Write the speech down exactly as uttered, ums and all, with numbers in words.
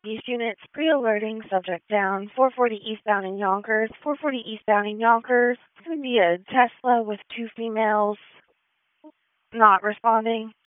East units, pre-alerting, subject down, four forty eastbound in Yonkers, four forty eastbound in Yonkers. It's going to be a Tesla with two females not responding.